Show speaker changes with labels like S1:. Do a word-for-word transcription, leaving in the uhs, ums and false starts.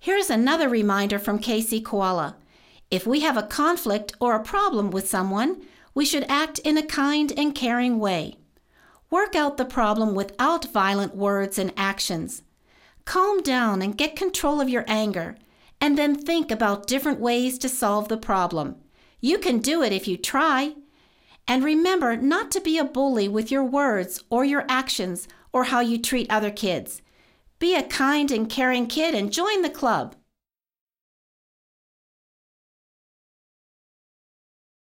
S1: Here's another reminder from Casey Koala. If we have a conflict or a problem with someone, we should act in a kind and caring way. Work out the problem without violent words and actions. Calm down and get control of your anger, and then think about different ways to solve the problem. You can do it if you try. And remember not to be a bully with your words or your actions or how you treat other kids. Be a kind and caring kid and join the club.